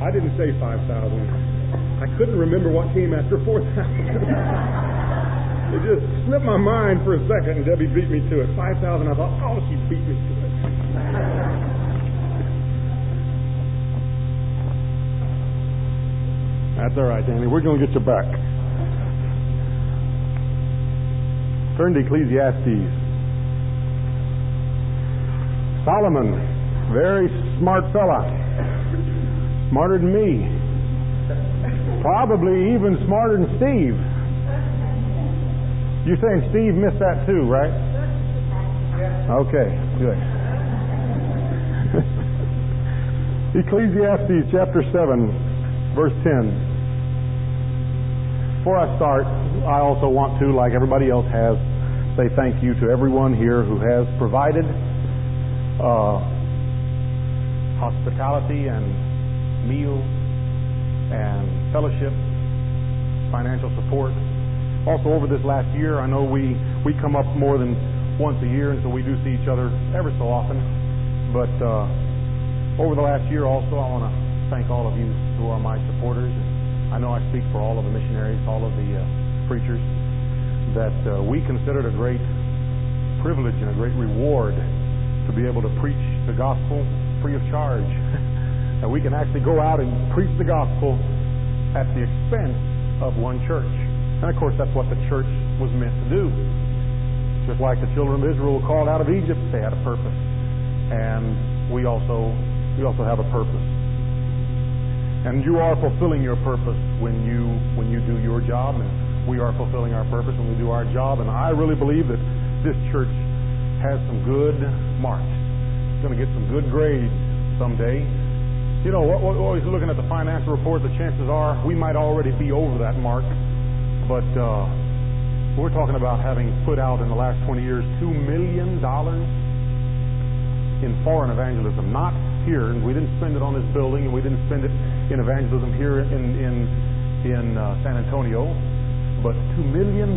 I didn't say 5,000. I couldn't remember what came after 4,000. It just slipped my mind for a second, and Debbie beat me to it. 5,000, I thought, oh, she beat me to it. That's all right, Danny. We're going to get you back. Turn to Ecclesiastes. Solomon, very smart fella. Smarter than me. Probably even smarter than Steve. You're saying Steve missed that too, right? Okay, good. Ecclesiastes chapter 7, verse 10. Before I start, I also want to, like everybody else has, say thank you to everyone here who has provided hospitality and meals and fellowship, financial support. Also, over this last year, I know we come up more than once a year, and so we do see each other ever so often. But over the last year also, I want to thank all of you who are my supporters. I know I speak for all of the missionaries, all of the preachers, that we consider it a great privilege and a great reward to be able to preach the gospel free of charge. And we can actually go out and preach the gospel at the expense of one church. And of course, that's what the church was meant to do. Just like the children of Israel were called out of Egypt, they had a purpose. And we also have a purpose. And you are fulfilling your purpose when you do your job, and we are fulfilling our purpose when we do our job. And I really believe that this church has some good marks. It's going to get some good grades someday. You know, always looking at the financial report, the chances are we might already be over that mark. But we're talking about having put out in the last 20 years $2 million in foreign evangelism. Not here, and we didn't spend it on this building, and we didn't spend it in evangelism here in San Antonio, but $2 million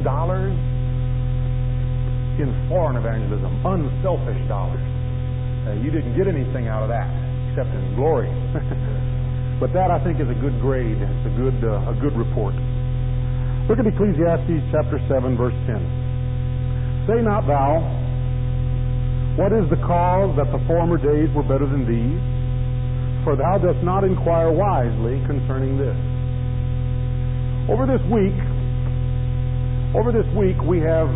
in foreign evangelism, unselfish dollars. You didn't get anything out of that except in glory. But that, I think, is a good grade. It's a good report. Look at Ecclesiastes chapter 7, verse 10. Say not thou, what is the cause that the former days were better than these? For thou dost not inquire wisely concerning this. Over this week, we have,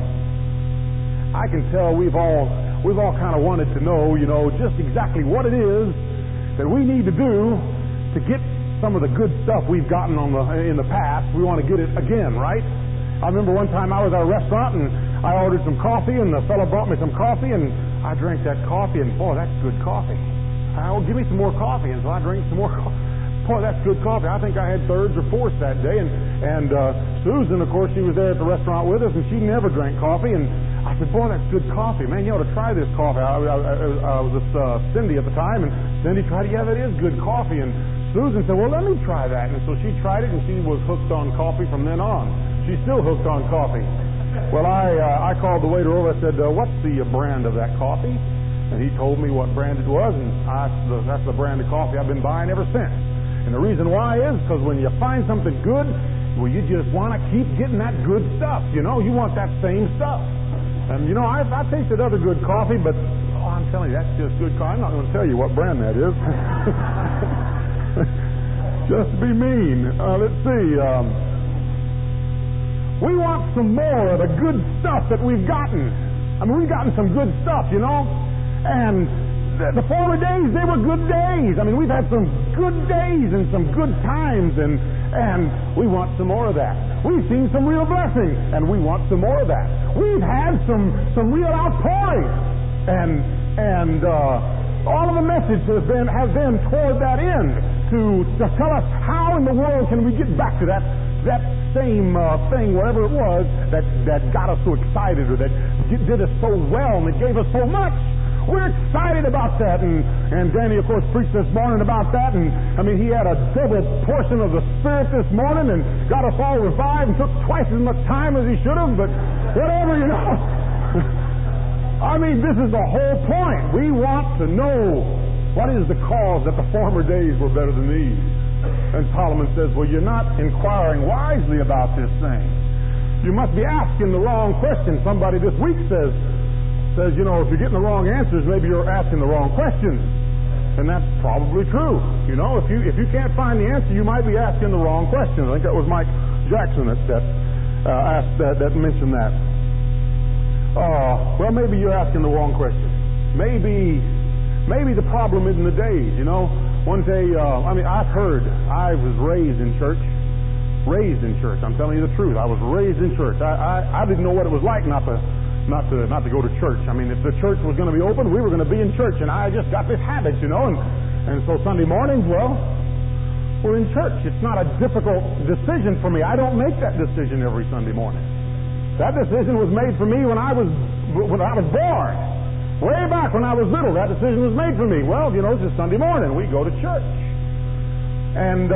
I can tell we've all kind of wanted to know, just exactly what it is that we need to do to get some of the good stuff we've gotten in the past. We want to get it again, right? I remember one time I was at a restaurant and I ordered some coffee, and the fellow brought me some coffee, and I drank that coffee, and boy, that's good coffee. Oh, give me some more coffee, and so I drank some more coffee. Boy, that's good coffee. I think I had thirds or fourths that day, and Susan, of course, she was there at the restaurant with us, and she never drank coffee, and I said, boy, that's good coffee. Man, you ought to try this coffee. I was with Cindy at the time, and Cindy tried it. Yeah, that is good coffee. And Susan said, well, let me try that. And so she tried it, and she was hooked on coffee from then on. She's still hooked on coffee. Well, I called the waiter over. I said, what's the brand of that coffee? And he told me what brand it was, and that's the brand of coffee I've been buying ever since. And the reason why is because when you find something good, well, you just want to keep getting that good stuff. You want that same stuff. And, I've tasted other good coffee, but, I'm telling you, that's just good coffee. I'm not going to tell you what brand that is. Just to be mean. Let's see. We want some more of the good stuff that we've gotten. I mean, we've gotten some good stuff, And the former days, they were good days. I mean, we've had some good days and some good times, and we want some more of that. We've seen some real blessings, and we want some more of that. We've had some real outpouring, and all of the message has been toward that end to tell us how in the world can we get back to that same thing, whatever it was, that got us so excited, or that did us so well and that gave us so much. We're excited about that, and Danny, of course, preached this morning about that, and I mean, he had a double portion of the Spirit this morning and got us all revived and took twice as much time as he should have, but whatever, I mean, this is the whole point. We want to know what is the cause that the former days were better than these? And Solomon says, well, you're not inquiring wisely about this thing. You must be asking the wrong question. Somebody this week says, if you're getting the wrong answers, maybe you're asking the wrong questions. And that's probably true. If you can't find the answer, you might be asking the wrong question. I think that was Mike Jackson that mentioned that. Well, maybe you're asking the wrong question. Maybe the problem isn't the days. One day, I was raised in church. I'm telling you the truth. I was raised in church. I didn't know what it was like not to go to church. If the church was going to be open, we were going to be in church, and I just got this habit, and so Sunday mornings, well, we're in church. It's not a difficult decision for me. I don't make that decision every Sunday morning. That decision was made for me when I was born. Way back when I was little, that decision was made for me. Well, it's just Sunday morning. We go to church. And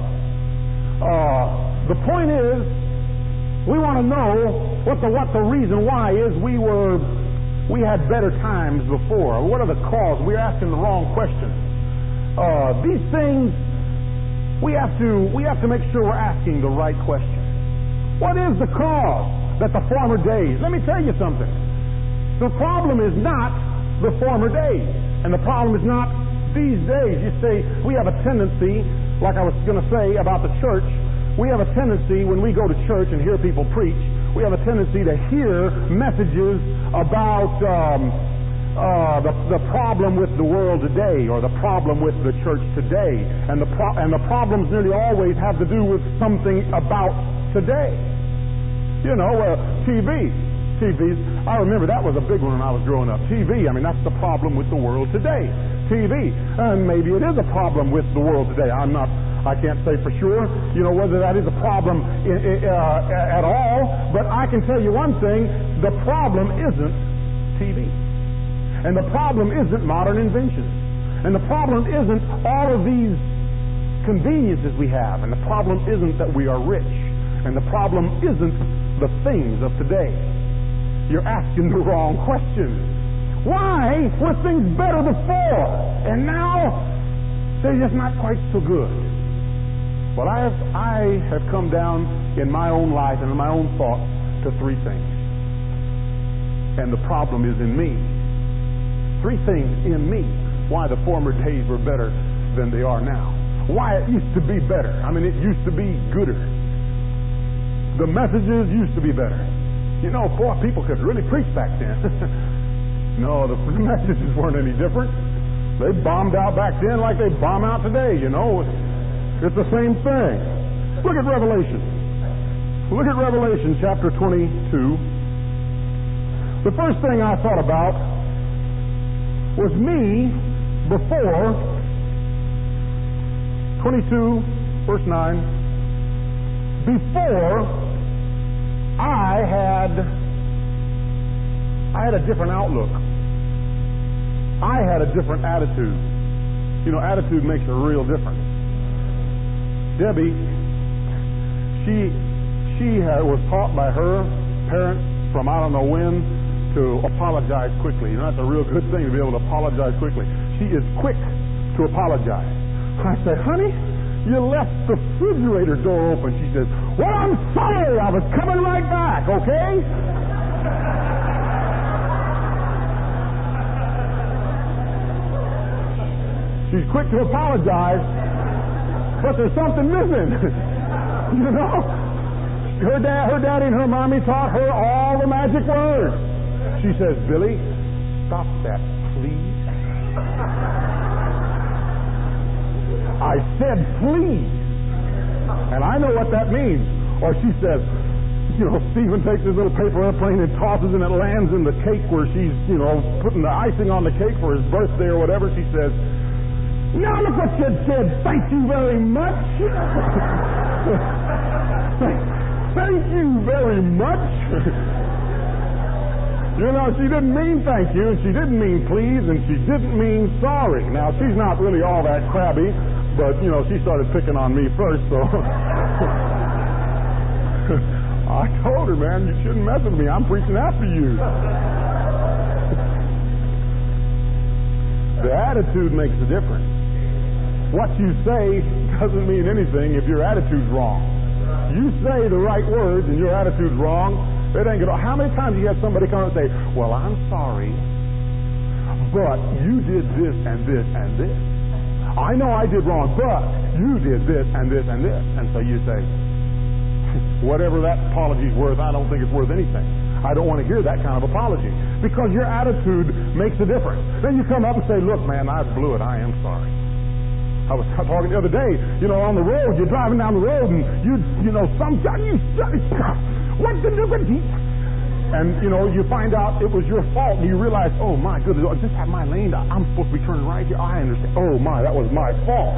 the point is, we want to know what the reason why is. We had better times before. What are the causes? We're asking the wrong questions. These things, we have to make sure we're asking the right question. What is the cause that the former days? Let me tell you something. The problem is not the former days, and the problem is not these days. You see, we have a tendency, like I was going to say about the church, we have a tendency when we go to church and hear people preach, we have a tendency to hear messages about the problem with the world today, or the problem with the church today, and the problems nearly always have to do with something about today. TVs. I remember that was a big one when I was growing up. TV. That's the problem with the world today. TV. And maybe it is a problem with the world today. I can't say for sure, whether that is a problem at all. But I can tell you one thing: the problem isn't TV, and the problem isn't modern inventions, and the problem isn't all of these conveniences we have, and the problem isn't that we are rich, and the problem isn't the things of today. You're asking the wrong questions. Why were things better before, and now they're just not quite so good? Well, I have come down in my own life and in my own thoughts to three things. And the problem is in me. Three things in me why the former days were better than they are now. Why it used to be better. It used to be gooder. The messages used to be better. People could really preach back then. No, the messages weren't any different. They bombed out back then like they bomb out today, It's the same thing. Look at Revelation. Look at Revelation chapter 22. The first thing I thought about was me before 22, verse 9. Before I had a different outlook. I had a different attitude. Attitude makes a real difference. Debbie, she was taught by her parents from I don't know when to apologize quickly. That's a real good thing to be able to apologize quickly. She is quick to apologize. I said, honey, you left the refrigerator door open. She says, well, I'm sorry. I was coming right back, okay? She's quick to apologize, but there's something missing. Her daddy and her mommy taught her all the magic words. She says, Billy, stop that, please. I said, please. And I know what that means. Or she says, Stephen takes his little paper airplane and tosses and it lands in the cake where she's, putting the icing on the cake for his birthday or whatever. She says, now look what you did. Thank you very much. Thank you very much. She didn't mean thank you, and she didn't mean please, and she didn't mean sorry. Now, she's not really all that crabby, but, she started picking on me first, so I told her, man, you shouldn't mess with me. I'm preaching after you. The attitude makes a difference. What you say doesn't mean anything if your attitude's wrong. You say the right words and your attitude's wrong, it ain't gonna. How many times you had somebody come and say, well, I'm sorry, but you did this and this and this. I know I did wrong, but you did this and this and this. And so you say, whatever that apology's worth, I don't think it's worth anything. I don't want to hear that kind of apology, because your attitude makes a difference. Then you come up and say, look, man, I blew it. I am sorry. I was talking the other day, on the road, you're driving down the road and what did you do? And, you find out it was your fault and you realize, oh my goodness, I just had my lane. I'm supposed to be turning right here. I understand. Oh my, that was my fault.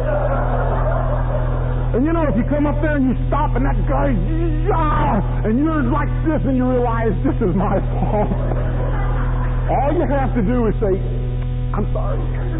And if you come up there and you stop and that guy, and you're like this and you realize this is my fault. All you have to do is say, I'm sorry.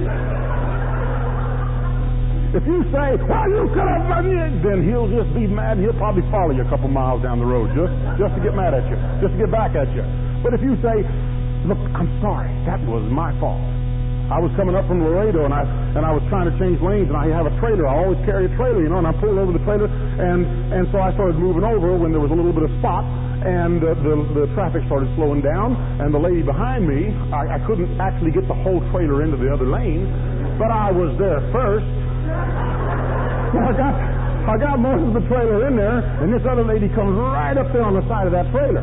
If you say, well, you could have done it, then he'll just be mad. He'll probably follow you a couple miles down the road just to get mad at you, just to get back at you. But if you say, look, I'm sorry, that was my fault. I was coming up from Laredo and I was trying to change lanes, and I have a trailer. I always carry a trailer, and I pulled over the trailer, and so I started moving over when there was a little bit of spot, and the traffic started slowing down, and the lady behind me, I couldn't actually get the whole trailer into the other lane, but I was there first. So I got most of the trailer in there, and this other lady comes right up there on the side of that trailer.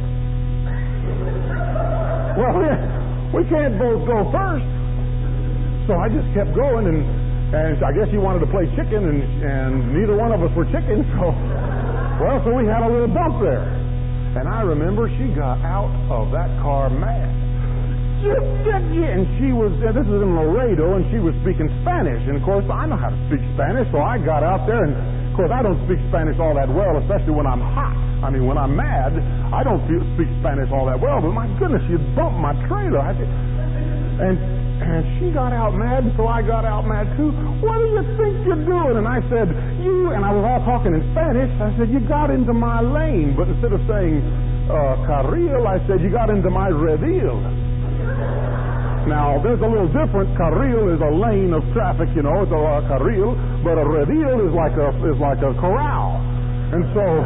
Well, we can't both go first. So I just kept going, and I guess she wanted to play chicken, and neither one of us were chicken, so we had a little bump there. And I remember she got out of that car mad. And she was, this is in Laredo, and she was speaking Spanish. And of course, I know how to speak Spanish, so I got out there, and of course, I don't speak Spanish all that well, especially when I'm hot. I mean, when I'm mad, I don't speak Spanish all that well, but my goodness, she bumped my trailer. And she got out mad, so I got out mad too. What do you think you're doing? And I said, and I was all talking in Spanish, I said, you got into my lane. But instead of saying carril, I said, you got into my redil. Now, there's a little different. Carril is a lane of traffic, it's a carril, but a redil is like a corral. And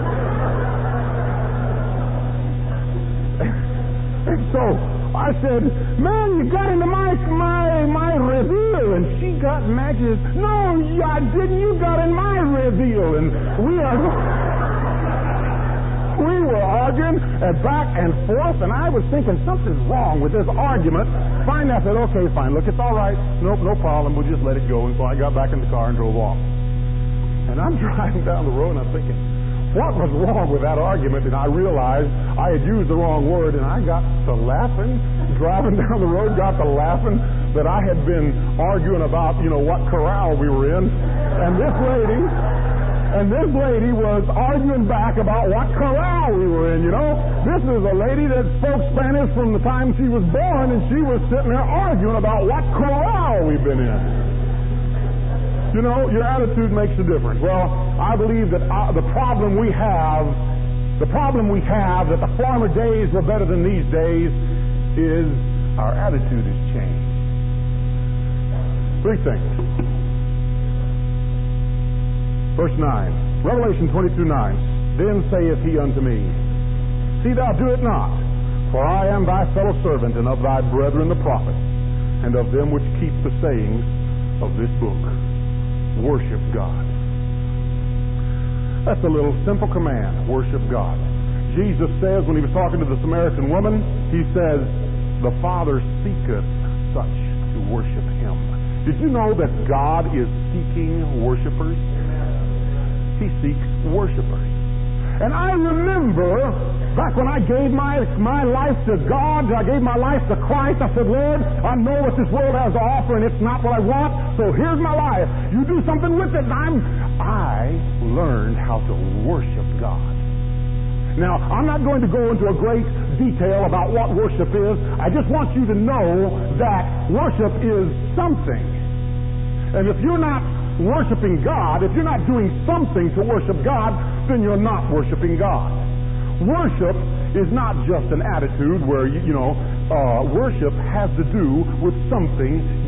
so I said, man, you got into my redil. And she got mad. She says, no, I didn't. You got in my redil. And we were arguing back and forth, and I was thinking something's wrong with this argument. Finally, I said, okay, fine. Look, it's all right. Nope, no problem. We'll just let it go. And so I got back in the car and drove off. And I'm driving down the road, and I'm thinking, what was wrong with that argument? And I realized I had used the wrong word, and I got to laughing. Driving down the road, got to laughing that I had been arguing about, what corral we were in. And this lady was arguing back about what corral we were in, This is a lady that spoke Spanish from the time she was born, and she was sitting there arguing about what corral we've been in. Your attitude makes a difference. Well, I believe that the problem we have, that the former days were better than these days, is our attitude has changed. Three things. Verse 9, Revelation 22:9. Then saith he unto me, see thou do it not, for I am thy fellow servant, and of thy brethren the prophets, and of them which keep the sayings of this book. Worship God. That's a little simple command, worship God. Jesus says, when he was talking to the Samaritan woman, he says, the Father seeketh such to worship him. Did you know that God is seeking worshipers? He seeks worshipers. And I remember back when I gave my life to God, I gave my life to Christ, I said, Lord, I know what this world has to offer and it's not what I want, so here's my life. You do something with it. And I learned how to worship God. Now, I'm not going to go into a great detail about what worship is. I just want you to know that worship is something. And if you're not worshiping God, if you're not doing something to worship God, then you're not worshiping God. Worship is not just an attitude where, worship has to do with something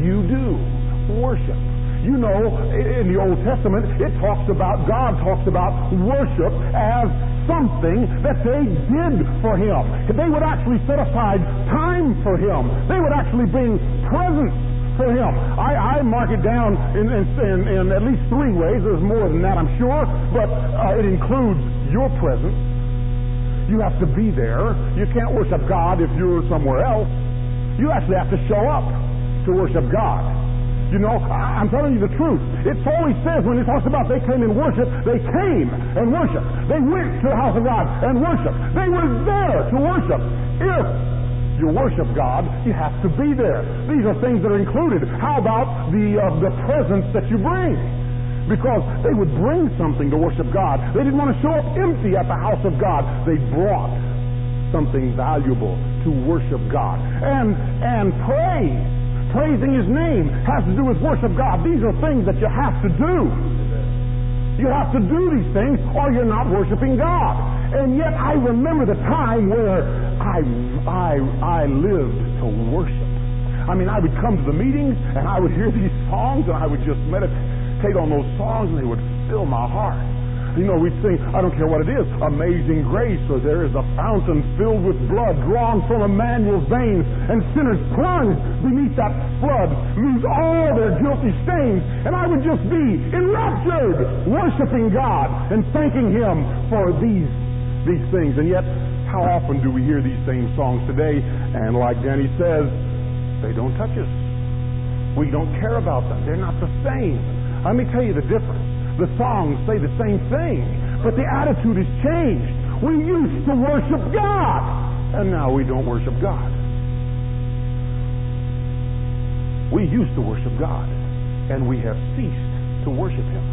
you do. Worship. You know, in the Old Testament, God talks about worship as something that they did for Him. They would actually set aside time for Him. They would actually bring presents for Him. I mark it down in at least three ways. There's more than that, I'm sure, but it includes your presence. You have to be there. You can't worship God if you're somewhere else. You actually have to show up to worship God. You know, I'm telling you the truth. It always says when it talks about they came and worshiped, they came and worshiped. They went to the house of God and worshiped. They were there to worship. If you worship God, you have to be there. These are things that are included. How about the presence that you bring? Because they would bring something to worship God. They didn't want to show up empty at the house of God. They brought something valuable to worship God. And praise. Praising His name has to do with worship God. These are things that you have to do. You have to do these things or you're not worshiping God. And yet I remember the time where I lived to worship. I mean, I would come to the meetings and I would hear these songs and I would just meditate on those songs and they would fill my heart. You know, we'd sing, I don't care what it is, Amazing Grace, or there is a fountain filled with blood drawn from Emmanuel's veins, and sinners plunge beneath that flood, lose all their guilty stains, and I would just be enraptured, worshiping God and thanking Him for these things. And yet, how often do we hear these same songs today, and like Danny says, they don't touch us. We don't care about them. They're not the same. Let me tell you the difference. The songs say the same thing, but the attitude has changed. We used to worship God, and now we don't worship God. We used to worship God, and we have ceased to worship Him.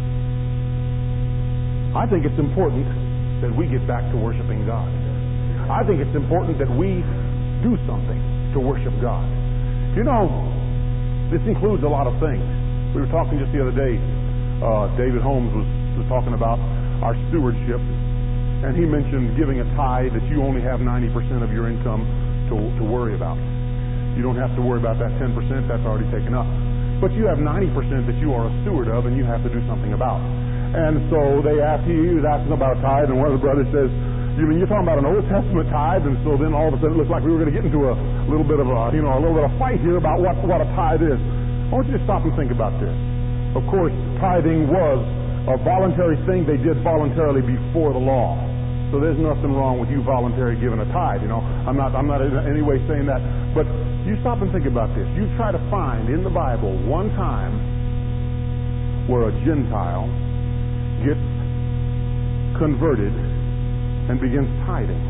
I think it's important that we get back to worshiping God. I think it's important that we do something to worship God. You know, this includes a lot of things. We were talking just the other day. David Holmes was talking about our stewardship, and he mentioned giving a tithe that you only have 90% of your income to worry about. You don't have to worry about that 10%, that's already taken up. But you have 90% that you are a steward of and you have to do something about. And so he was asking about a tithe, and one of the brothers says, you mean you're talking about an Old Testament tithe? And so then all of a sudden it looked like we were going to get into a little bit of a fight here about what a tithe is. I want you to stop and think about this. Of course, tithing was a voluntary thing they did voluntarily before the law. So there's nothing wrong with you voluntarily giving a tithe. You know, I'm not in any way saying that. But you stop and think about this. You try to find in the Bible one time where a Gentile gets converted and begins tithing.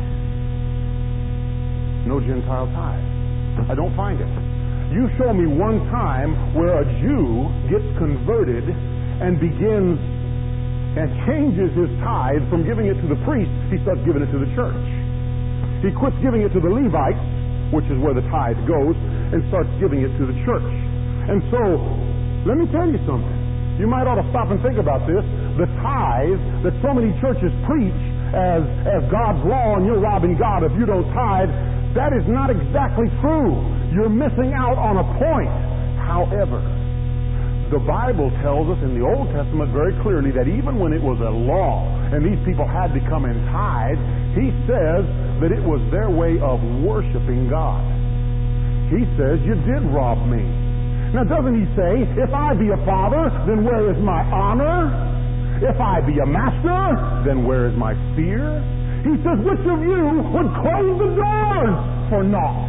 No Gentile tithe. I don't find it. You show me one time where a Jew gets converted and begins and changes his tithe from giving it to the priest, he starts giving it to the church. He quits giving it to the Levites, which is where the tithe goes, and starts giving it to the church. And so, let me tell you something. You might ought to stop and think about this. The tithe that so many churches preach as God's law and you're robbing God if you don't tithe, that is not exactly true. You're missing out on a point. However, the Bible tells us in the Old Testament very clearly that even when it was a law and these people had to come and tithe, He says that it was their way of worshiping God. He says, you did rob me. Now doesn't He say, if I be a father, then where is my honor? If I be a master, then where is my fear? He says, which of you would close the doors for naught?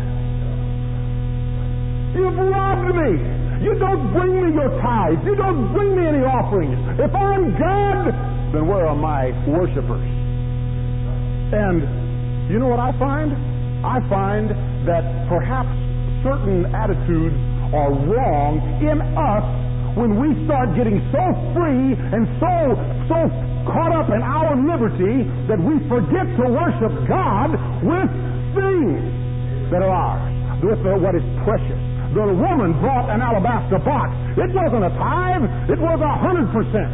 You've robbed me. You don't bring me your tithes. You don't bring me any offerings. If I'm God, then where are my worshipers? And you know what I find? I find that perhaps certain attitudes are wrong in us when we start getting so free and so caught up in our liberty that we forget to worship God with things that are ours, with what is precious. The woman brought an alabaster box. It wasn't a tithe. It was 100%.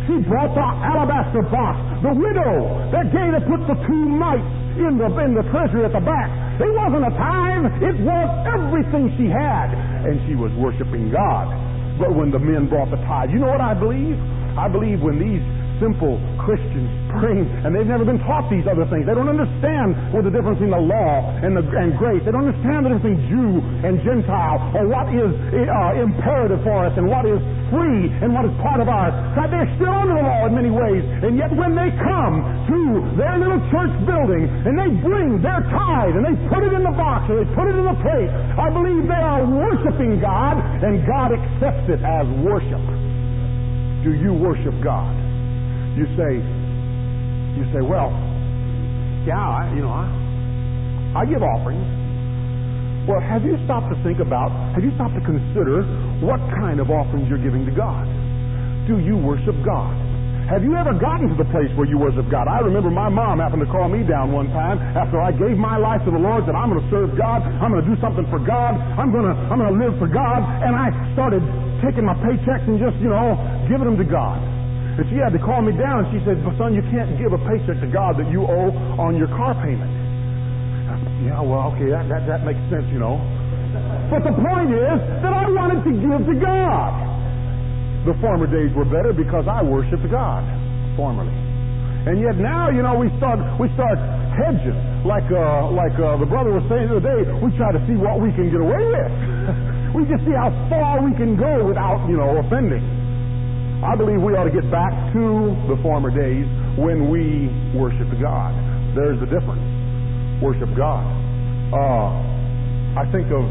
She brought the alabaster box. The widow that put the 2 mites in the treasury at the back. It wasn't a tithe. It was everything she had. And she was worshiping God. But when the men brought the tithe, you know what I believe? I believe when these simple Christians bring, and they've never been taught these other things. They don't understand what the difference between the law and grace. They don't understand the difference between Jew and Gentile, or what is imperative for us and what is free and what is part of ours. God, they're still under the law in many ways, and yet when they come to their little church building and they bring their tithe and they put it in the box or they put it in the plate, I believe they are worshiping God, and God accepts it as worship. Do you worship God? You say, well, yeah, I give offerings. Well, have you stopped to consider what kind of offerings you're giving to God? Do you worship God? Have you ever gotten to the place where you worship God? I remember my mom happened to call me down one time after I gave my life to the Lord, said, I'm going to serve God, I'm going to do something for God, I'm going to live for God, and I started taking my paychecks and just, giving them to God. And she had to call me down, and she said, "But son, you can't give a paycheck to God that you owe on your car payment." Yeah, well, okay, that makes sense, But the point is that I wanted to give to God. The former days were better because I worshiped God formerly. And yet now, we start hedging, like the brother was saying the other day. We try to see what we can get away with. We just see how far we can go without, offending. I believe we ought to get back to the former days when we worshiped God. There's the difference. Worship God. I think of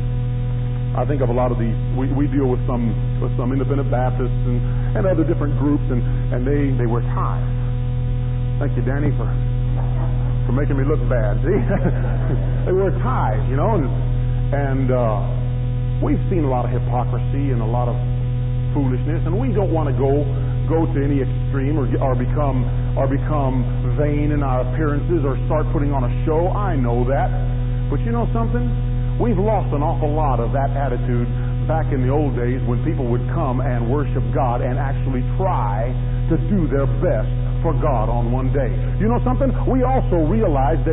a lot of these. We deal with some independent Baptists and other different groups, and they wear ties. Thank you, Danny, for making me look bad. See, they wear ties, and we've seen a lot of hypocrisy and a lot of foolishness, and we don't want to go to any extreme or become vain in our appearances or start putting on a show. I know that, but you know something? We've lost an awful lot of that attitude back in the old days when people would come and worship God and actually try to do their best for God on one day. You know something? We also realize that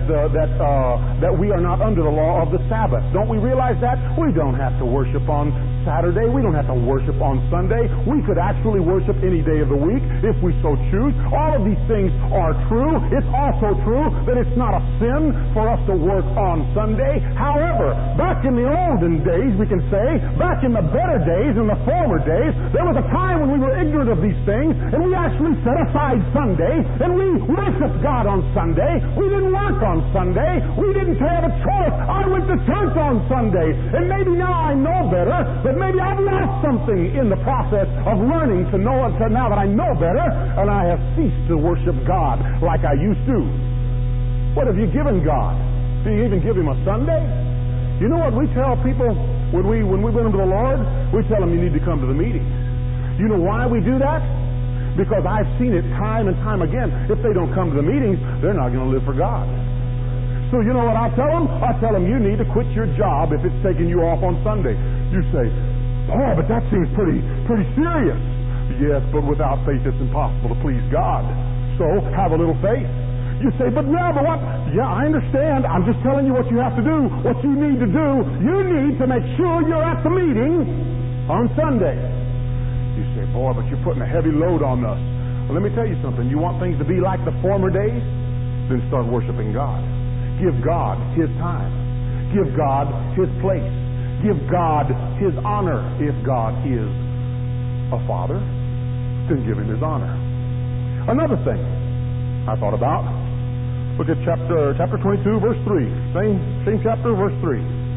we are not under the law of the Sabbath. Don't we realize that? We don't have to worship on Saturday. We don't have to worship on Sunday. We could actually worship any day of the week if we so choose. All of these things are true. It's also true that it's not a sin for us to work on Sunday. However, back in the olden days, we can say, back in the better days, in the former days, there was a time when we were ignorant of these things, and we actually set aside Sunday, and we worshiped God on Sunday. We didn't work on Sunday. We didn't have a choice. I went to church on Sunday, and maybe now I know better, but maybe I've lost something in the process of learning to know it. Now that I know better, and I have ceased to worship God like I used to. What have you given God? Do you even give Him a Sunday? You know what we tell people when we bring them to the Lord? We tell them you need to come to the meetings. You know why we do that? Because I've seen it time and time again. If they don't come to the meetings, they're not going to live for God. So you know what I tell them? I tell them you need to quit your job if it's taking you off on Sunday. You say, "Oh, but that seems pretty serious." Yes, but without faith it's impossible to please God. So have a little faith. You say, but what? Yeah, I understand. I'm just telling you what you have to do. What you need to do, you need to make sure you're at the meeting on Sunday. You say, "Boy, but you're putting a heavy load on us." Well, let me tell you something. You want things to be like the former days? Then start worshiping God. Give God His time. Give God His place. Give God His honor. If God is a father, then give Him His honor. Another thing I thought about, look at chapter 22, verse 3. Same chapter, verse 3.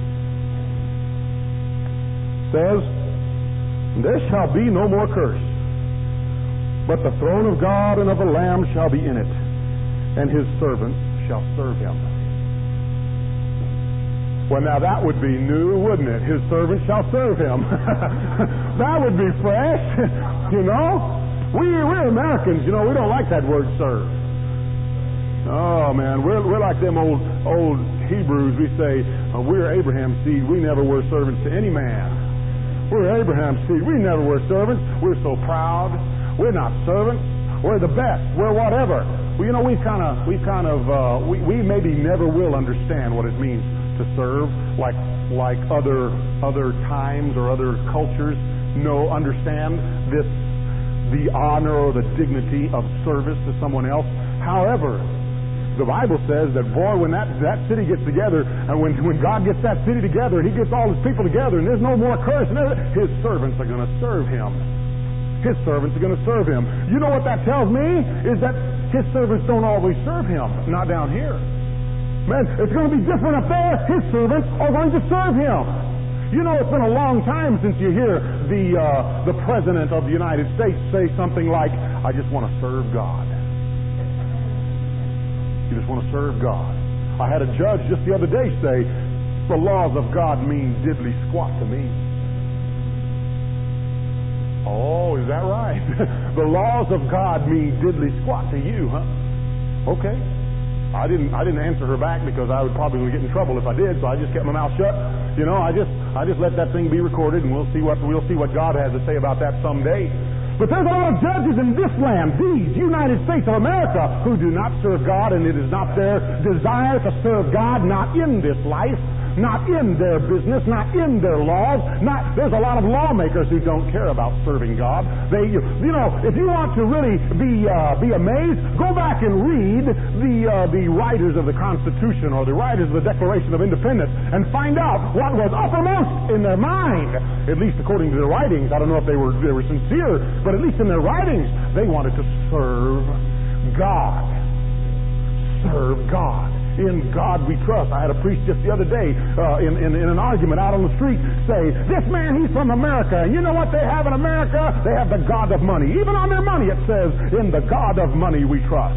It says, "There shall be no more curse, but the throne of God and of the Lamb shall be in it, and His servants shall serve Him." Well, now that would be new, wouldn't it? His servants shall serve Him. That would be fresh, We're Americans, we don't like that word serve. Oh, man, we're like them old Hebrews. We say, we're Abraham's seed. We never were servants to any man. We're Abraham's seed. We never were servants. We're so proud. We're not servants. We're the best. We're whatever. Well, we maybe never will understand what it means to serve, like other times or other cultures understand the honor or the dignity of service to someone else. However, the Bible says that, boy, when that city gets together, and when God gets that city together, He gets all His people together, and there's no more curse, and His servants are going to serve Him. His servants are going to serve Him. You know what that tells me? Is that His servants don't always serve Him. Not down here. Man, it's going to be different up there. His servants are going to serve Him. It's been a long time since you hear the President of the United States say something like, I just want to serve God. You just want to serve God. I had a judge just the other day say, the laws of God mean diddly squat to me. Oh, is that right? The laws of God mean diddly squat to you, huh? Okay. I didn't answer her back because I would probably get in trouble if I did, so I just kept my mouth shut. I just let that thing be recorded, and we'll see what God has to say about that someday. But there's a lot of judges in this land, these United States of America, who do not serve God, and it is not their desire to serve God, not in this life, not in their business, not in their laws. There's a lot of lawmakers who don't care about serving God. If you want to really be amazed, go back and read the writers of the Constitution or the writers of the Declaration of Independence and find out what was uppermost in their mind. At least according to their writings. I don't know if they were sincere, but at least in their writings, they wanted to serve God. Serve God. In God we trust. I had a priest just the other day in an argument out on the street say, this man, he's from America, and you know what they have in America? They have the God of money. Even on their money it says, in the God of money we trust.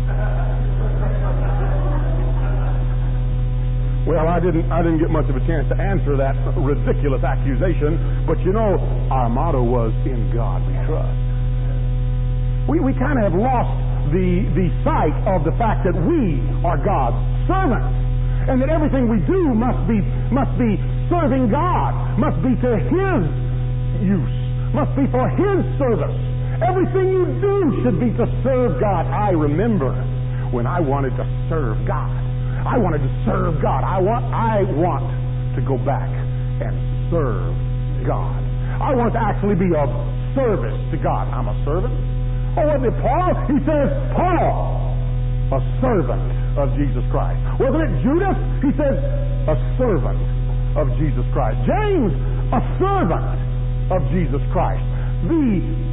Well, I didn't get much of a chance to answer that ridiculous accusation, but our motto was, in God we trust. We kind of have lost the sight of the fact that we are God's servants, and that everything we do must be serving God, must be to His use, must be for His service. Everything you do should be to serve God. I remember when I wanted to serve God. I wanted to serve God. I want to go back and serve God. I want to actually be of service to God. I'm a servant. Oh, wasn't it Paul? He says, Paul, a servant of Jesus Christ. Wasn't it Judas? He says, a servant of Jesus Christ. James, a servant of Jesus Christ. The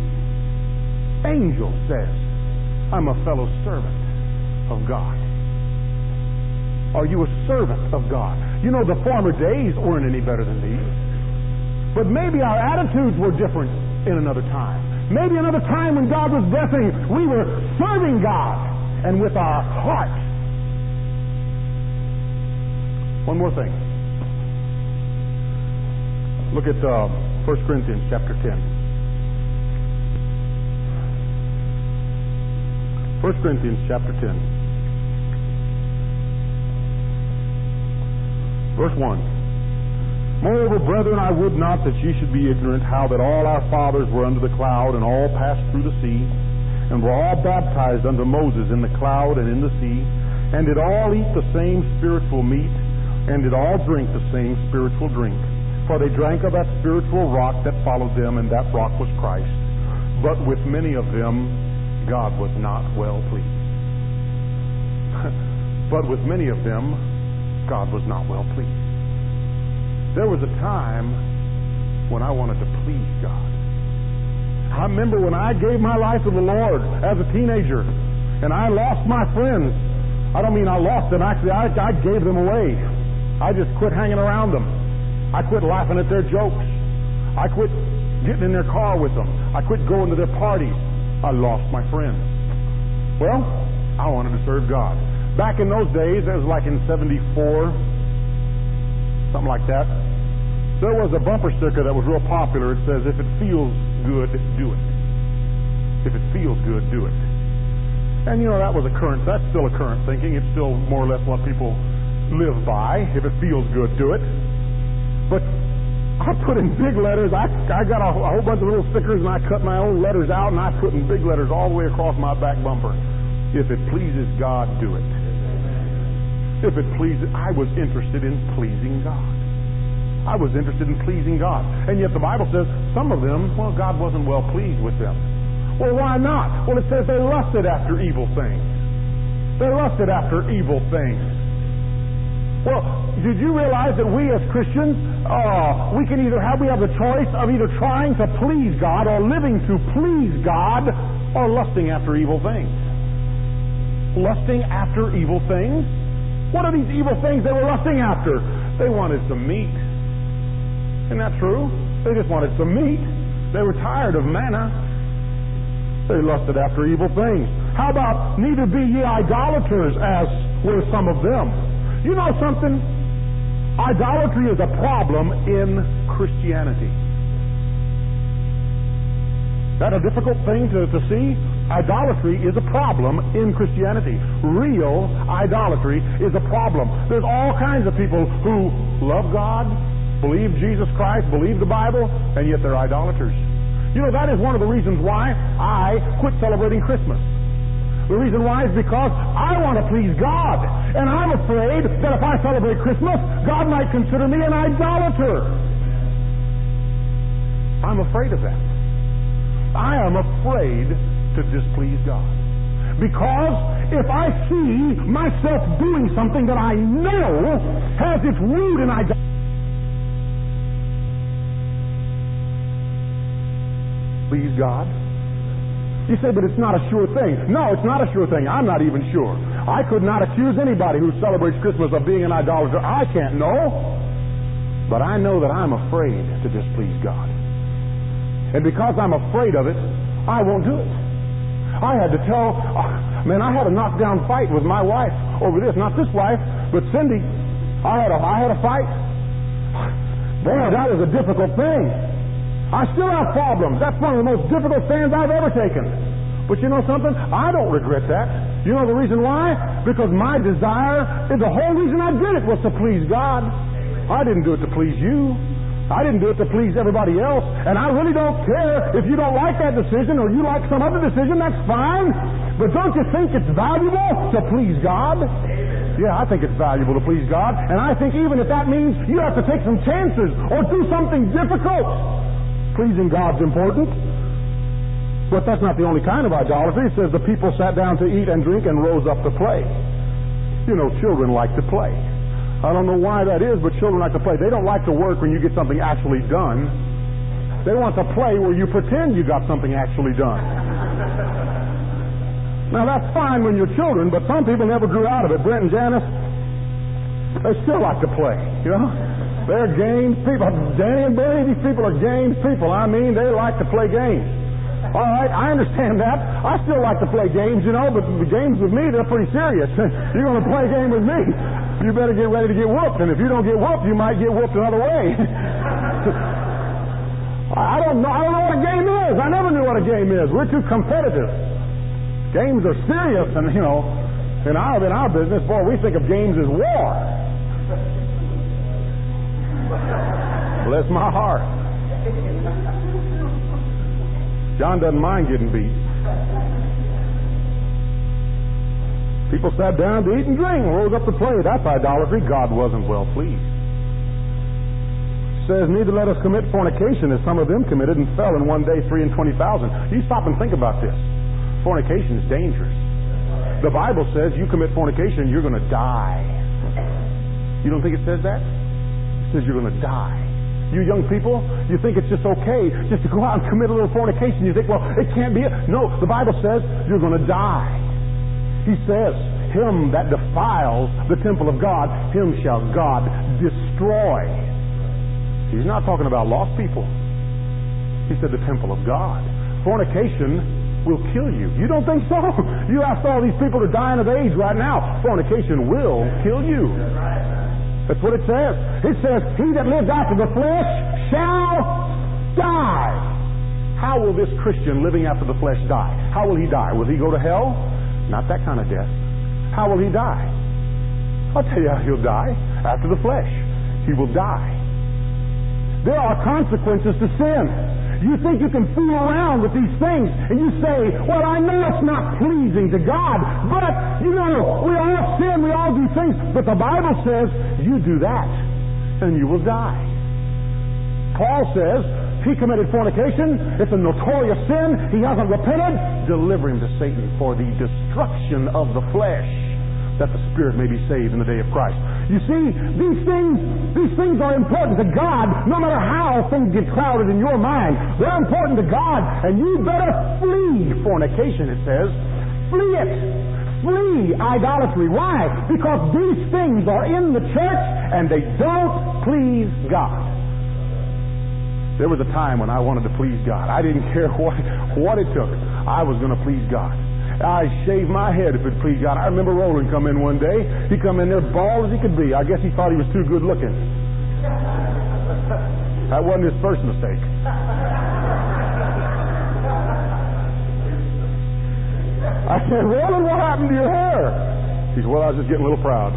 angel says, I'm a fellow servant of God. Are you a servant of God? The former days weren't any better than these. But maybe our attitudes were different in another time. Maybe another time when God was blessing, we were serving God and with our heart. One more thing. Look at 1 Corinthians chapter 10. 1 Corinthians chapter 10. Verse 1. Moreover, brethren, I would not that ye should be ignorant how that all our fathers were under the cloud, and all passed through the sea, and were all baptized unto Moses in the cloud and in the sea, and did all eat the same spiritual meat, and did all drink the same spiritual drink. For they drank of that spiritual rock that followed them, and that rock was Christ. But with many of them God was not well pleased. But with many of them God was not well pleased. There was a time when I wanted to please God. I remember when I gave my life to the Lord as a teenager, and I lost my friends. I don't mean I lost them. Actually, I gave them away. I just quit hanging around them. I quit laughing at their jokes. I quit getting in their car with them. I quit going to their parties. I lost my friends. Well, I wanted to serve God. Back in those days, it was like in 74, something like that, there was a bumper sticker that was real popular. It says, if it feels good, do it. If it feels good, do it. And that's still a current thinking. It's still more or less what people live by. If it feels good, do it. But I put in big letters. I got a whole bunch of little stickers, and I cut my own letters out, and I put in big letters all the way across my back bumper. If it pleases God, do it. If it pleases, I was interested in pleasing God. I was interested in pleasing God. And yet the Bible says some of them, well, God wasn't well pleased with them. Well, why not? Well, it says they lusted after evil things. They lusted after evil things. Well, did you realize that we as Christians, we have the choice of either trying to please God or living to please God or lusting after evil things? Lusting after evil things? What are these evil things they were lusting after? They wanted some meat. Isn't that true? They just wanted some meat. They were tired of manna. They lusted after evil things. How about, neither be ye idolaters, as were some of them. You know something? Idolatry is a problem in Christianity. Is that a difficult thing to see? Idolatry is a problem in Christianity. Real idolatry is a problem. There's all kinds of people who love God, believe Jesus Christ, believe the Bible, and yet they're idolaters. You know, that is one of the reasons why I quit celebrating Christmas. The reason why is because I want to please God. And I'm afraid that if I celebrate Christmas, God might consider me an idolater. I'm afraid of that. I am afraid to displease God. Because if I see myself doing something that I know has its root in idolatry, please God? You say, but it's not a sure thing. No, it's not a sure thing. I'm not even sure. I could not accuse anybody who celebrates Christmas of being an idolater. I can't know. But I know that I'm afraid to displease God. And because I'm afraid of it, I won't do it. I had to tell, I had a knockdown fight with my wife over this. Not this wife, but Cindy. I had a fight. Boy, that is a difficult thing. I still have problems. That's one of the most difficult stands I've ever taken. But you know something? I don't regret that. You know the reason why? Because my desire, the whole reason I did it was to please God. I didn't do it to please you. I didn't do it to please everybody else. And I really don't care if you don't like that decision or you like some other decision. That's fine. But don't you think it's valuable to please God? Yeah, I think it's valuable to please God. And I think even if that means you have to take some chances or do something difficult, pleasing God's important. But that's not the only kind of idolatry. It says the people sat down to eat and drink and rose up to play. You know, children like to play. I don't know why that is, but children like to play. They don't like to work when you get something actually done. They want to play where you pretend you got something actually done. Now that's fine when you're children, but some people never grew out of it. Brent and Janice, they still like to play, you know. They're games people. Danny and Bernie, these people are games people. I mean, they like to play games. All right, I understand that. I still like to play games, you know, but the games with me, they're pretty serious. You're going to play a game with me, you better get ready to get whooped. And if you don't get whooped, you might get whooped another way. I don't know what a game is. I never knew what a game is. We're too competitive. Games are serious, and, you know, in our business, boy, we think of games as war. Bless my heart. John doesn't mind getting beat. People sat down to eat and drink, rose up to play. That's idolatry. God wasn't well pleased. It says, neither let us commit fornication as some of them committed and fell in one day 320,000. You stop and think about this. Fornication is dangerous. The Bible says you commit fornication, you're going to die. You don't think it says that? It says you're going to die. You young people, you think it's just okay just to go out and commit a little fornication. You think, well, it can't be it. No, the Bible says you're going to die. He says, him that defiles the temple of God, him shall God destroy. He's not talking about lost people. He said the temple of God. Fornication will kill you. You don't think so? You ask all these people are dying of AIDS right now. Fornication will kill you. That's what it says. It says, he that lives after the flesh shall die. How will this Christian living after the flesh die? How will he die? Will he go to hell? Not that kind of death. How will he die? I'll tell you how he'll die. After the flesh. He will die. There are consequences to sin. You think you can fool around with these things, and you say, well, I know it's not pleasing to God, but, we all sin, we all do things. But the Bible says, you do that, and you will die. Paul says, he committed fornication. It's a notorious sin. He hasn't repented. Deliver him to Satan for the destruction of the flesh, that the spirit may be saved in the day of Christ. You see, these things are important to God, no matter how things get clouded in your mind. They're important to God, and you better flee fornication, it says. Flee it. Flee idolatry. Why? Because these things are in the church, and they don't please God. There was a time when I wanted to please God. I didn't care what it took. I was going to please God. I shaved my head if it pleased God. I remember Roland come in one day. He come in there bald as he could be. I guess he thought he was too good looking. That wasn't his first mistake. I said, Roland, what happened to your hair? He said, well, I was just getting a little proud.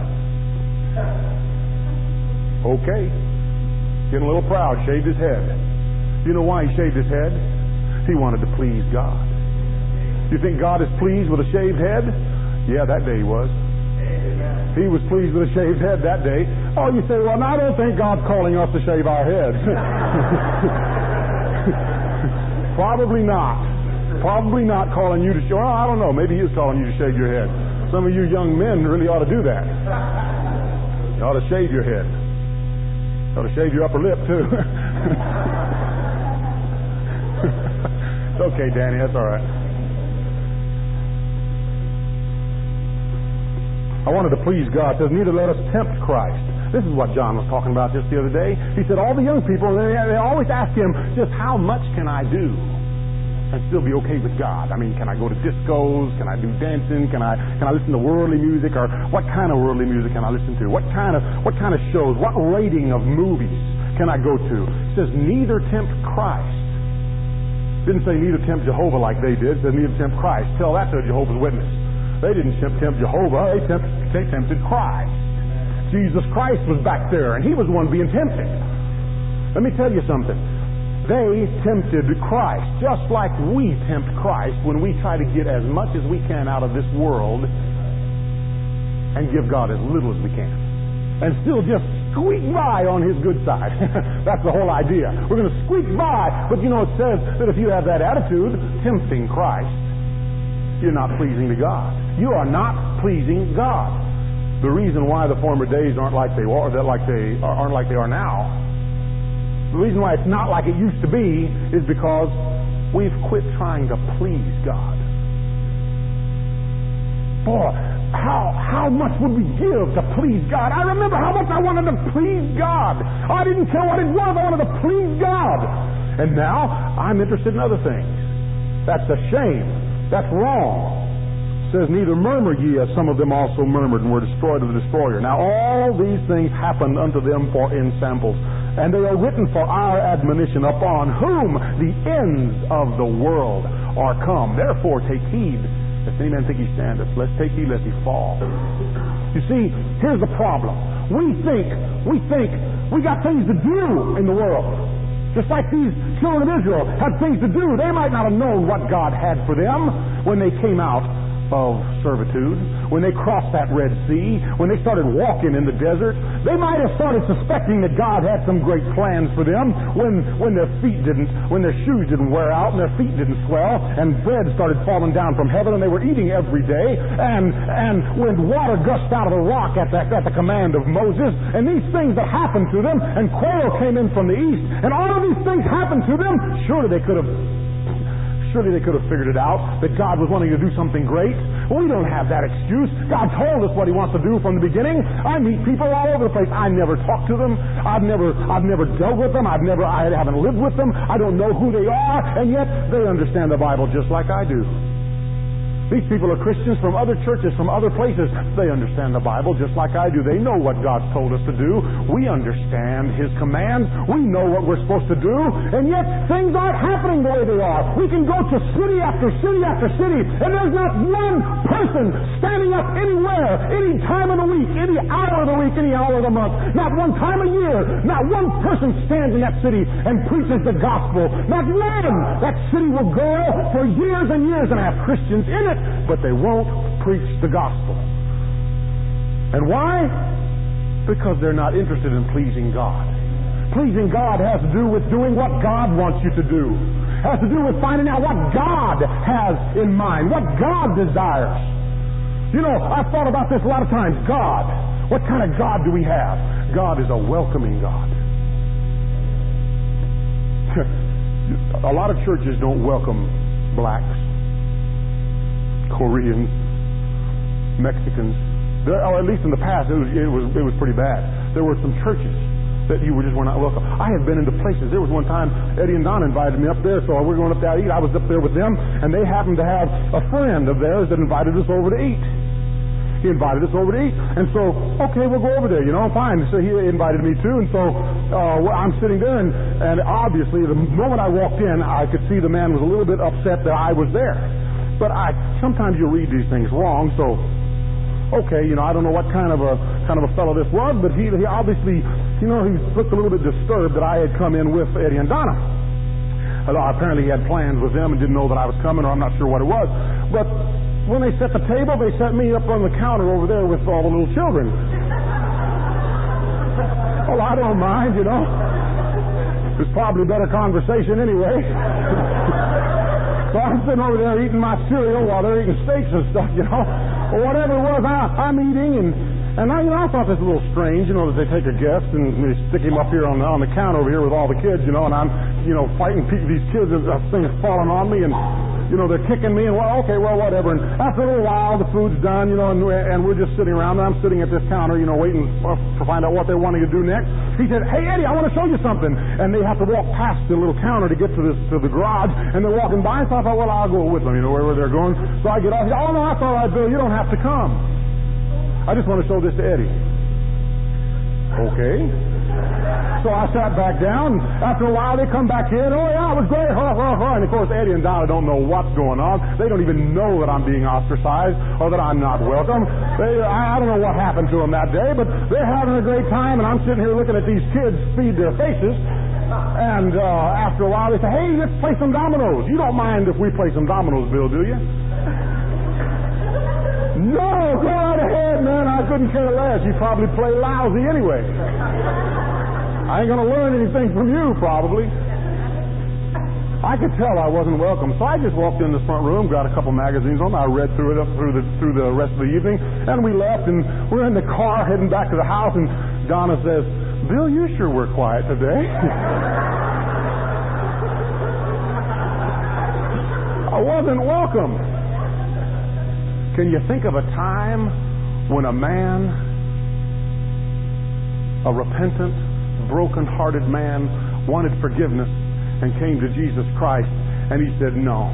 Okay. Getting a little proud. Shaved his head. You know why he shaved his head? He wanted to please God. You think God is pleased with a shaved head? Yeah, that day he was. Amen. He was pleased with a shaved head that day. Oh, you say, well, I don't think God's calling us to shave our heads. Probably not. Probably not calling you to shave. Well, I don't know. Maybe he is calling you to shave your head. Some of you young men really ought to do that. You ought to shave your head. You ought to shave your upper lip, too. It's okay, Danny. That's all right. I wanted to please God. It says, neither let us tempt Christ. This is what John was talking about just the other day. He said, all the young people, they always ask him, just how much can I do and still be okay with God? I mean, can I go to discos? Can I do dancing? Can I listen to worldly music? Or what kind of worldly music can I listen to? What kind of shows? What rating of movies can I go to? It says, neither tempt Christ. Didn't say neither tempt Jehovah like they did. It says neither tempt Christ. Tell that to a Jehovah's Witness. They didn't tempt Jehovah. They tempted Christ. Jesus Christ was back there, and he was the one being tempted. Let me tell you something. They tempted Christ, just like we tempt Christ when we try to get as much as we can out of this world and give God as little as we can. And still just squeak by on his good side. That's the whole idea. We're going to squeak by. But it says that if you have that attitude, tempting Christ, you're not pleasing to God. You are not pleasing God. The reason why the former days aren't like they are now, the reason why it's not like it used to be, is because we've quit trying to please God. Boy, how much would we give to please God? I remember how much I wanted to please God. I didn't care what it was. I wanted to please God. And now I'm interested in other things. That's a shame. That's wrong. It says, neither murmur ye, as some of them also murmured and were destroyed of the destroyer. Now all these things happened unto them for ensamples, and they are written for our admonition, upon whom the ends of the world are come. Therefore take heed, lest any man think he standeth. Let's take heed lest he fall. You see, here's the problem. We think we got things to do in the world. Just like these children of Israel had things to do. They might not have known what God had for them when they came out of servitude, when they crossed that Red Sea, when they started walking in the desert. They might have started suspecting that God had some great plans for them when their shoes didn't wear out and their feet didn't swell and bread started falling down from heaven and they were eating every day and when water gushed out of the rock at the command of Moses, and these things that happened to them, and quail came in from the east, and all of these things happened to them. Surely they could have figured it out that God was wanting to do something great. Well, we don't have that excuse. God told us what he wants to do from the beginning. I meet people all over the place. I never talk to them. I've never dealt with them. I haven't lived with them. I don't know who they are, and yet they understand the Bible just like I do. These people are Christians from other churches, from other places. They understand the Bible just like I do. They know what God's told us to do. We understand His commands. We know what we're supposed to do. And yet, things aren't happening the way they are. We can go to city after city after city, and there's not one person standing up anywhere, any time of the week, any hour of the week, any hour of the month. Not one time a year. Not one person stands in that city and preaches the gospel. Not one. That city will go for years and years and have Christians in it, but they won't preach the gospel. And why? Because they're not interested in pleasing God. Pleasing God has to do with doing what God wants you to do. Has to do with finding out what God has in mind, what God desires. You know, I've thought about this a lot of times. God. What kind of God do we have? God is a welcoming God. A lot of churches don't welcome blacks, Koreans, Mexicans. Or at least in the past, it was pretty bad. There were some churches that you just were not welcome. I have been into places. There was one time Eddie and Don invited me up there, so we're going up there to eat. I was up there with them, and they happened to have a friend of theirs that invited us over to eat. He invited us over to eat. And so, okay, we'll go over there, fine. So he invited me too. And so I'm sitting there, and obviously the moment I walked in, I could see the man was a little bit upset that I was there. But sometimes you read these things wrong, so okay, I don't know what kind of a fellow this was, but he obviously, he looked a little bit disturbed that I had come in with Eddie and Donna. Apparently he had plans with them and didn't know that I was coming, or I'm not sure what it was. But when they set the table, they set me up on the counter over there with all the little children. Well, I don't mind, It's probably better conversation anyway. So I'm sitting over there eating my cereal while they're eating steaks and stuff, Or whatever it was, I'm eating, and I thought this a little strange, that they take a guest and they stick him up here on the counter over here with all the kids, and I'm, fighting these kids, things falling on me, and they're kicking me, and whatever. And after a little while, the food's done, and we're just sitting around, and I'm sitting at this counter, waiting to find out what they're wanting to do next. He said, "Hey, Eddie, I want to show you something." And they have to walk past the little counter to get to the garage, and they're walking by, so I thought, well, I'll go with them, wherever they're going. So I get off. He said, "Oh, no, that's all right, Bill. You don't have to come. I just want to show this to Eddie." Okay. So I sat back down. After a while, they come back in. "Oh, yeah, it was great." And of course, Eddie and Donna don't know what's going on. They don't even know that I'm being ostracized or that I'm not welcome. I don't know what happened to them that day, but they're having a great time, and I'm sitting here looking at these kids feed their faces. And after a while, they say, "Hey, let's play some dominoes. You don't mind if we play some dominoes, Bill, do you?" "No, go right ahead, man. I couldn't care less. You probably play lousy anyway. I ain't going to learn anything from you, probably." I could tell I wasn't welcome, so I just walked in the front room, got a couple magazines on. I read through it up through the rest of the evening, and we left, and we're in the car heading back to the house, and Donna says, "Bill, you sure were quiet today." I wasn't welcome. Can you think of a time when a man, a repentant, broken-hearted man, wanted forgiveness and came to Jesus Christ, and he said, "No,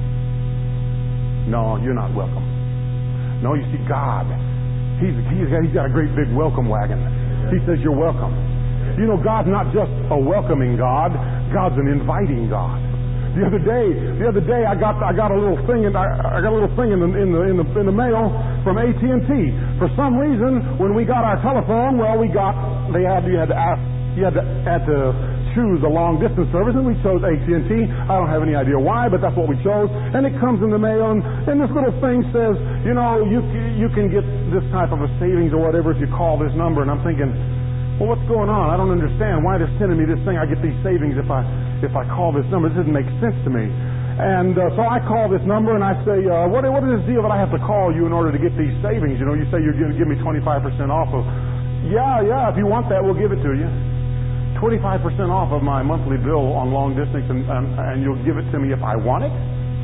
you're not welcome. No, you see, God, He's got a great big welcome wagon. He says you're welcome. God's not just a welcoming God. God's an inviting God. The other day, I got a little thing, and I got a little thing in the mail from AT&T. For some reason, when we got our telephone, you had to choose a long distance service, and we chose AT&T. I don't have any idea why, but that's what we chose. And it comes in the mail, and this little thing says, you can get this type of a savings or whatever if you call this number. And I'm thinking, well, what's going on? I don't understand why they're sending me this thing. I get these savings if I call this number. This doesn't make sense to me. And so I call this number and I say, what is this deal that I have to call you in order to get these savings? You say you're going to give me 25% off of. Yeah, if you want that, we'll give it to you. 25% off of my monthly bill on long distance, and you'll give it to me if I want it?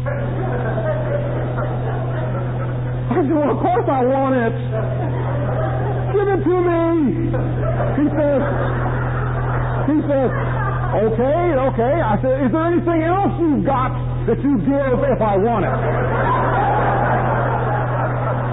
I said, well, of course I want it. Give it to me. He says, okay. I said, is there anything else you've got that you give if I want it?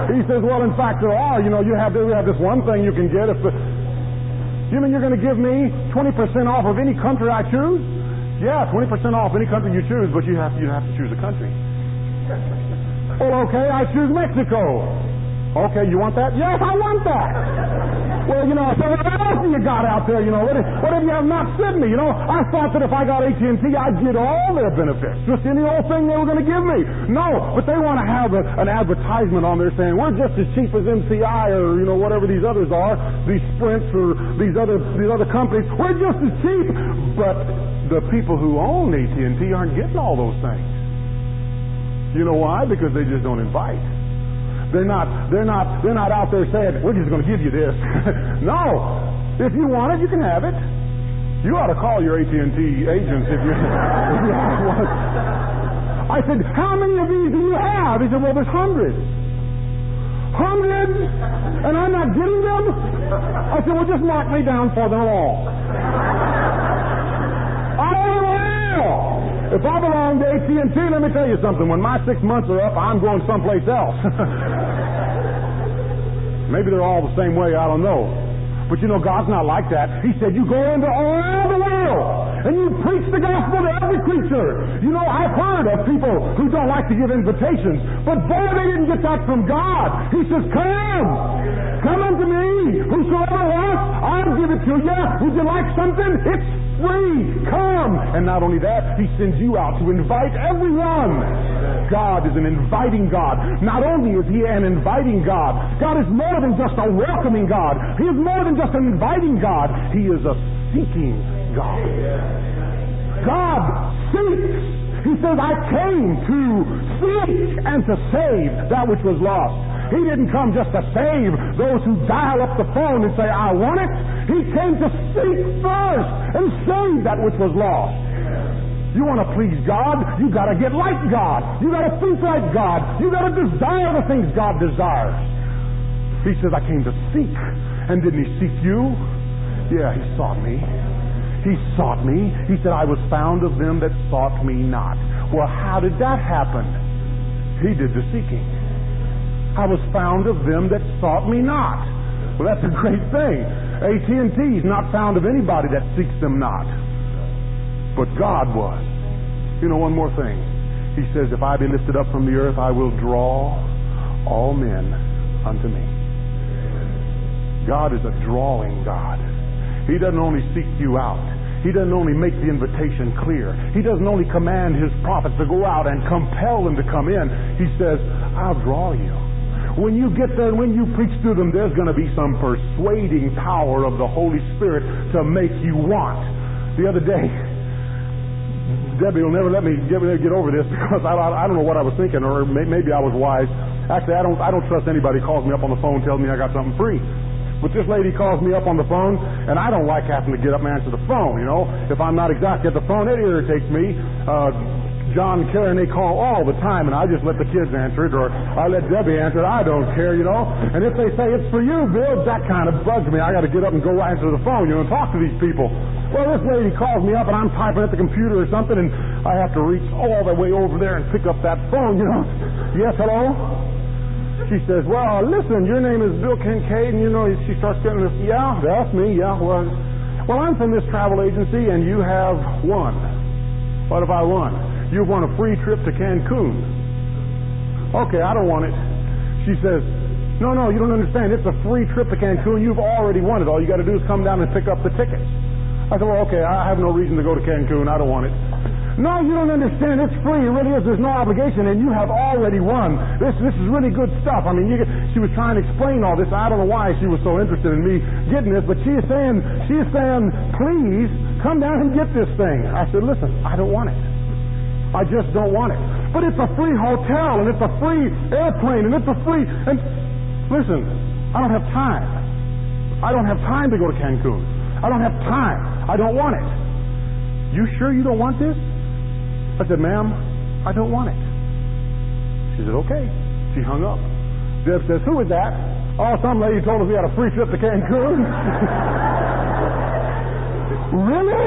He says, well, in fact, there are. You have this one thing you can get. You mean you're going to give me 20% off of any country I choose? Yeah, 20% off any country you choose, but you have to choose a country. Well, okay, I choose Mexico. Okay, you want that? Yes, I want that. Well, I said, what else have you got out there? What if you have not sent me? I thought that if I got AT&T, I'd get all their benefits. Just any old thing they were going to give me. No, but they want to have an advertisement on there saying, we're just as cheap as MCI or, whatever these others are, these Sprints or these other companies. We're just as cheap. But the people who own AT&T aren't getting all those things. You know why? Because they just don't invite. They're not out there saying, we're just going to give you this. No. If you want it, you can have it. You ought to call your AT&T agents if you want. I said, how many of these do you have? He said, well, there's hundreds. Hundreds? And I'm not getting them? I said, well, just mark me down for them all. I will. If I belong to AT&T, let me tell you something. When my 6 months are up, I'm going someplace else. Maybe they're all the same way, I don't know. But God's not like that. He said, you go into all the world and you preach the gospel to every creature. I've heard of people who don't like to give invitations, but boy, they didn't get that from God. He says, come unto me. Whosoever wants, I'll give it to you. Would you like something? It's free. Come. And not only that, He sends you out to invite everyone. God is an inviting God. Not only is He an inviting God, God is more than just a welcoming God. He is more than just an inviting God. He is a seeking God. God seeks. He says, I came to seek and to save that which was lost. He didn't come just to save those who dial up the phone and say, I want it. He came to seek first and save that which was lost. You want to please God, you got to get like God. You got to think like God. You got to desire the things God desires. He says, I came to seek. And didn't He seek you? Yeah, He sought me. He sought me. He said, I was found of them that sought me not. Well, how did that happen? He did the seeking. I was found of them that sought me not. Well, that's a great thing. AT&T is not found of anybody that seeks them not. But God was. One more thing. He says, if I be lifted up from the earth, I will draw all men unto me. God is a drawing God. He doesn't only seek you out. He doesn't only make the invitation clear. He doesn't only command His prophets to go out and compel them to come in. He says, I'll draw you. When you get there and when you preach to them, there's going to be some persuading power of the Holy Spirit to make you want. The other day, Debbie will never let me get over this because I don't know what I was thinking, or maybe I was wise. Actually, I don't trust anybody who calls me up on the phone and tells me I got something free. But this lady calls me up on the phone, and I don't like having to get up and answer the phone, If I'm not exactly at the phone, it irritates me. John and Karen, they call all the time, and I just let the kids answer it, or I let Debbie answer it. I don't care, And if they say, it's for you, Bill, that kind of bugs me. I got to get up and go answer the phone, and talk to these people. Well, this lady calls me up, and I'm typing at the computer or something, and I have to reach all the way over there and pick up that phone, Yes, hello? She says, well, listen, your name is Bill Kincaid, and she starts getting this, yeah, that's me, yeah, well, I'm from this travel agency, and you have won. What have I won? You've won a free trip to Cancun. Okay, I don't want it. She says, no, you don't understand. It's a free trip to Cancun. You've already won it. All you got to do is come down and pick up the tickets. I said, well, okay, I have no reason to go to Cancun. I don't want it. No, you don't understand. It's free. It really is. There's no obligation, and you have already won. This is really good stuff. I mean, she was trying to explain all this. I don't know why she was so interested in me getting this, but she is saying, please come down and get this thing. I said, listen, I don't want it. I just don't want it. But it's a free hotel, and it's a free airplane, and it's a free... And listen, I don't have time. I don't have time to go to Cancun. I don't have time. I don't want it. You sure you don't want this? I said, ma'am, I don't want it. She said, okay. She hung up. Deb says, who is that? Oh, some lady told us we had a free trip to Cancun. Really?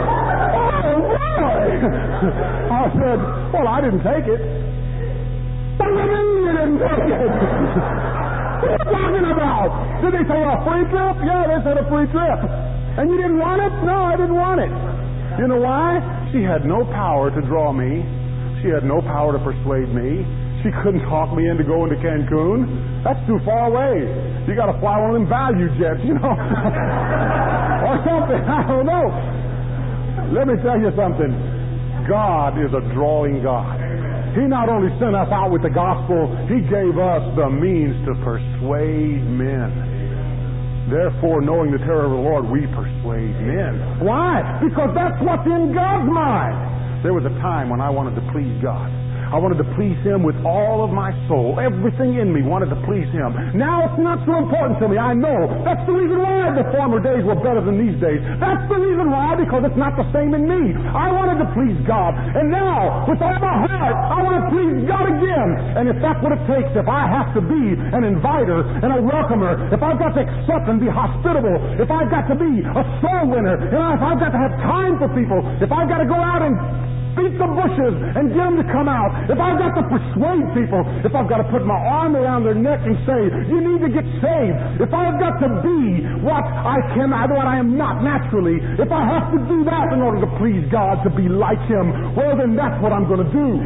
Oh, boy! I said, well, I didn't take it. What do you mean you didn't take it? What are you talking about? Did they say a free trip? Yeah, they said a free trip. And you didn't want it? No, I didn't want it. You know why? She had no power to draw me. She had no power to persuade me. She couldn't talk me into going to Cancun. That's too far away. You got to fly one of them value jets, you know. Or something. I don't know. Let me tell you something. God is a drawing God. He not only sent us out with the gospel, He gave us the means to persuade men. Therefore, knowing the terror of the Lord, we persuade men. Why? Because that's what's in God's mind. There was a time when I wanted to please God. I wanted to please Him with all of my soul. Everything in me wanted to please Him. Now it's not so important to me. I know. That's the reason why the former days were better than these days. That's the reason why, because it's not the same in me. I wanted to please God. And now, with all my heart, I want to please God again. And if that's what it takes, if I have to be an inviter and a welcomer, if I've got to accept and be hospitable, if I've got to be a soul winner, and if I've got to have time for people, if I've got to go out and beat the bushes and get them to come out, if I've got to persuade people, if I've got to put my arm around their neck and say, you need to get saved, if I've got to be what I am not naturally, if I have to do that in order to please God, to be like Him, well then that's what I'm going to do.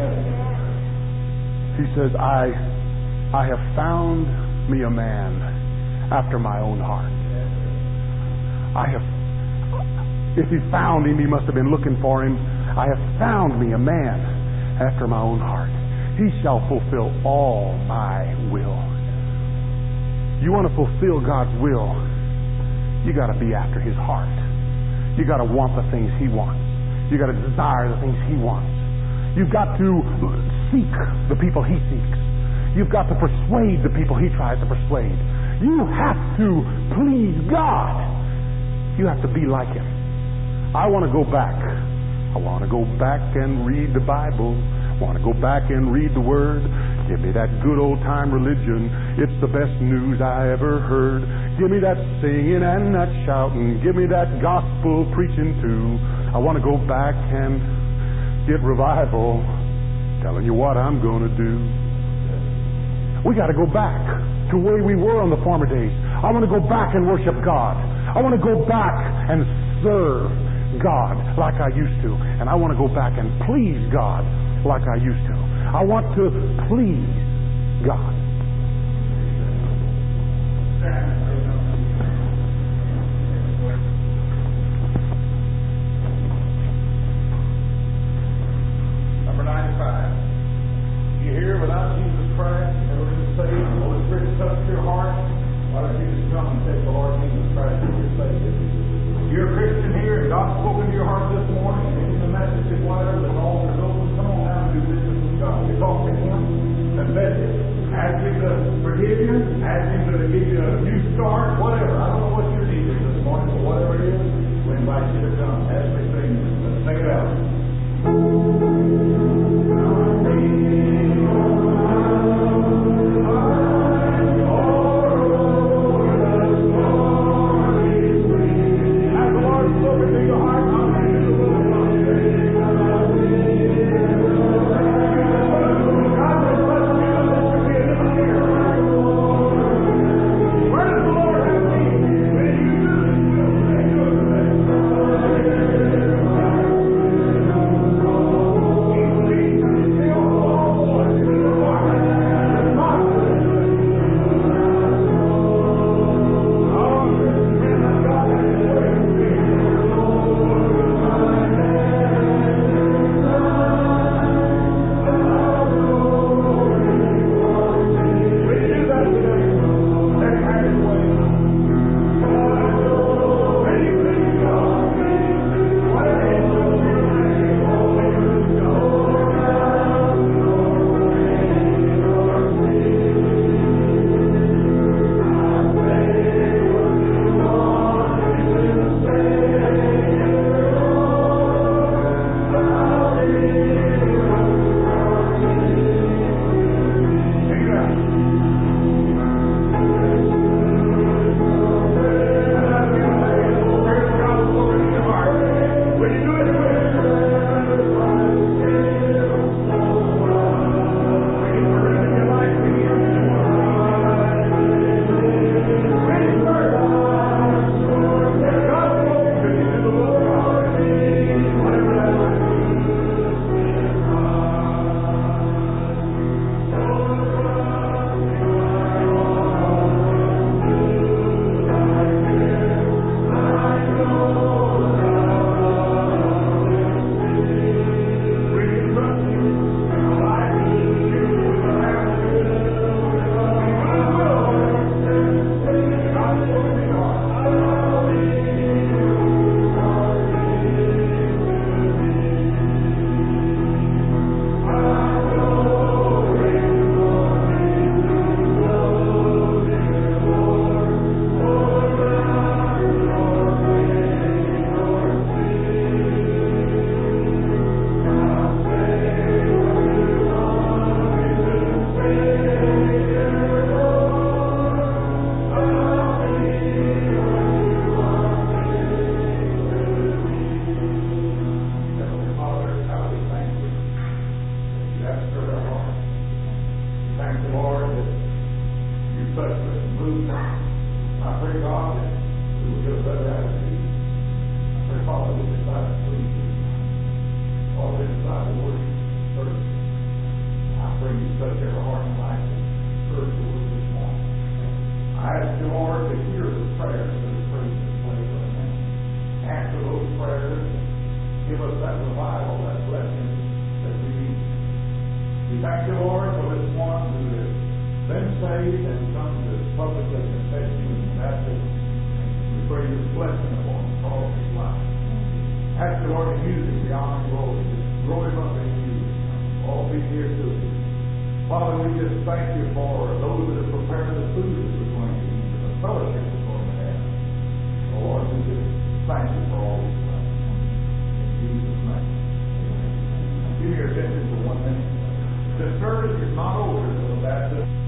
He says, I have found me a man after my own heart. If He found him, He must have been looking for him. I have found me a man after my own heart. He shall fulfill all my will. You want to fulfill God's will, you got to be after His heart. You got to want the things He wants. You got to desire the things He wants. You've got to seek the people He seeks. You've got to persuade the people He tries to persuade. You have to please God. You have to be like Him. I want to go back. I want to go back and read the Bible. I want to go back and read the Word. Give me that good old-time religion. It's the best news I ever heard. Give me that singing and that shouting. Give me that gospel preaching too. I want to go back and get revival. Telling you what I'm going to do. We got to go back to where we were on the former days. I want to go back and worship God. I want to go back and serve God like I used to. And I want to go back and please God like I used to. I want to please God. Number 95. You hear, without Jesus Christ, never been saved, the Holy Spirit touched your heart, why don't you just come and take the Lord Jesus Christ as your Savior? You're a Christian here, and God's spoken to your heart this morning, giving the message of whatever, the altar is open. Come on down and do business with God. You talk to Him, confess it, ask touch every heart and life and encourage the word this morning. I ask you, Lord, to hear the prayers that are prayed in this place right now. Answer those prayers and give us that revival, that blessing that we need. We thank you, Lord, for this one who has been saved and come to publicly confess you in baptism. We pray this blessing upon him for all of his life. Ask the Lord to use him beyond glory. Just grow him up in you. All be near to him. Father, we just thank you for those that have prepared the food that we're going to eat, and the fellowship we're going to have. Oh, Lord, we just thank you for all these things. In Jesus' name. Give me your attention for 1 minute. The service is not over until the baptism.